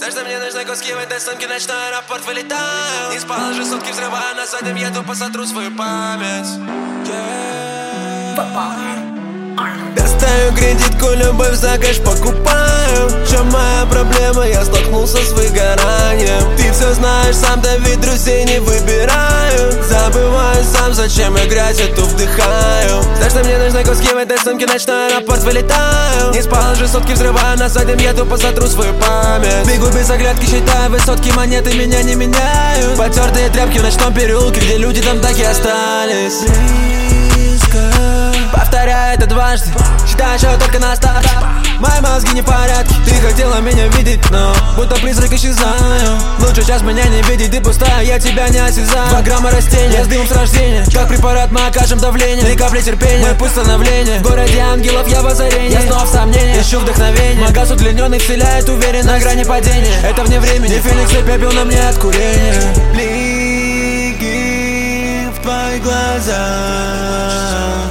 Знаешь, что мне нужны куски в этой сумке, ночной аэропорт вылетаю. Не спал уже сутки, взрываю на заднем, я тупо сотру свою память. Достаю кредитку, любовь за кэш покупаю. В чем моя проблема? Я столкнулся с выгоранием. Ты все знаешь, сам-то ведь друзей не выбираю. Забываю сам, зачем я грязь эту вдыхаю. Знаешь, что мне нужны куски в этой сумке, ночной аэропорт вылетаю. Не спал уже сутки, взрываю на заднем, я тупо сотру свою память. Бегу без оглядки, считаю высотки, монеты меня не меняют. Потертые тряпки в ночном переулке, где люди там так и остались. Повторяю это дважды, считаю, что только на старт. Мои мозги не в порядке. Ты хотела меня видеть, но будто призрак исчезаю. Лучше сейчас меня не видеть, ты пустая, я тебя не осязаю. 2 грамма растения, с дымом с рождения. Как препарат мы окажем давление. 3 капли терпения, мой путь становление. В городе ангелов я в озарении. Я снова в сомнении, ищу вдохновение. Магаз удлиненный вселяет уверенно на грани падения. Это вне времени, феникс и пепел на мне от курения. Блики в твоих глазах.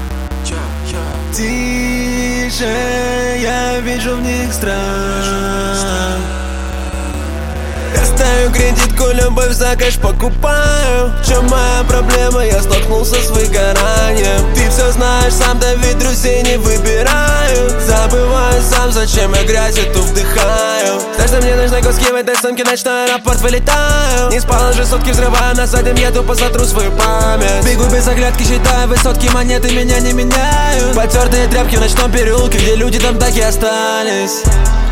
Тише, я вижу в них страх. Достаю кредитку, любовь за кэш покупаю. В чем моя проблема? Я столкнулся с выгоранием. Ты все знаешь, сам-то ведь друзей не выбираю. Забываю сам, зачем я грязь эту вдыхаю. Знаешь, что мне нужны куски в этой сумке, ночной аэропорт вылетаю. Не спал уже сутки, взрываю на заднем, я тупо сотру свою память. Бегу без оглядки, считаю высотки, монеты меня не меняют. Потертые тряпки в ночном переулке, где люди там так и остались.